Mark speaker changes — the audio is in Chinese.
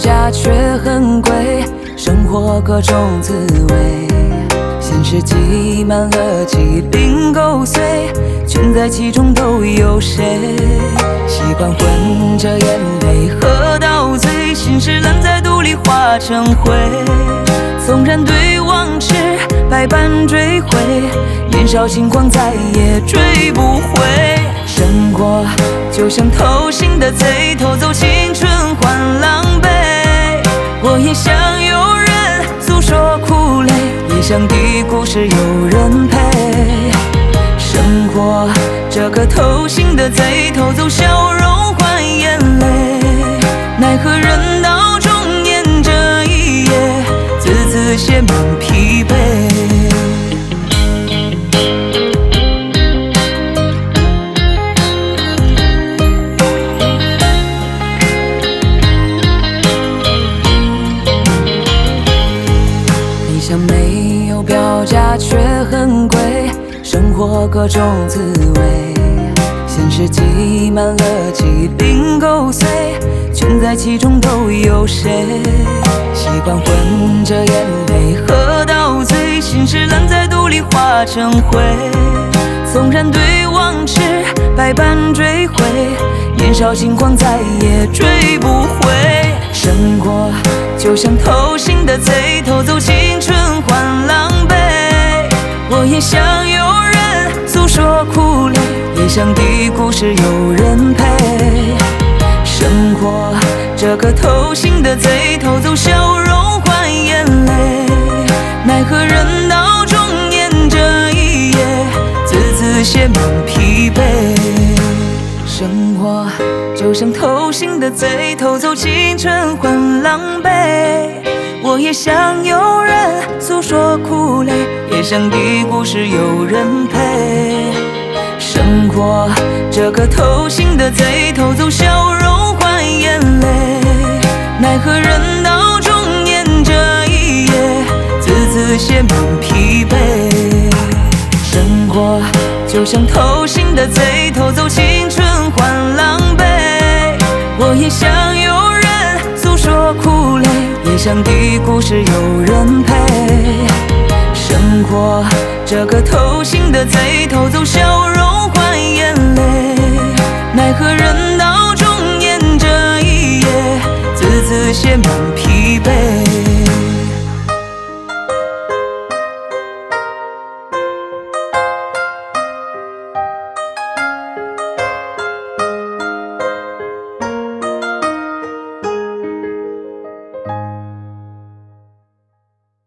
Speaker 1: 价却很贵，生活各种滋味，现实挤满了鸡零狗碎，全在其中都有谁？习惯混着眼泪喝到醉，心事烂在肚里化成灰，纵然对往事百般追悔，年少轻狂再也追不回。生活就像偷心的贼，偷走青春换狼狈。我也想有人诉说苦累，也想的故事有人陪。生活这个偷心的贼，偷走笑容换眼泪，奈何人到中年这一夜，字字写满疲惫。理想没有标价却很贵，生活各种滋味，现实挤满了鸡零狗碎，全在其中都有谁？习惯混着眼泪喝到醉，心事烂在肚里化成灰，纵然对往事百般追悔，年少轻狂再也追不回。生活就像偷心的贼，偷走青春换狼狈。我也想有人诉说苦累，也想的故事有人陪。生活这个偷心的贼，偷走笑容换眼泪，奈何人到中年这一夜，字字写满疲惫。生活就像偷心的贼，偷走青春换狼狈。我也想有人诉说苦累，也想的故事有人陪。生活这个偷心的贼，偷走笑容换眼泪，奈何人到中年这一夜，字字写满疲惫。生活就像偷心的贼，偷走青春换狼狈。我也想有人诉说苦累，也想的故事有人陪。生活这个偷心的贼，偷走笑容换眼泪，奈何人到中年这一夜，字字写满疲惫。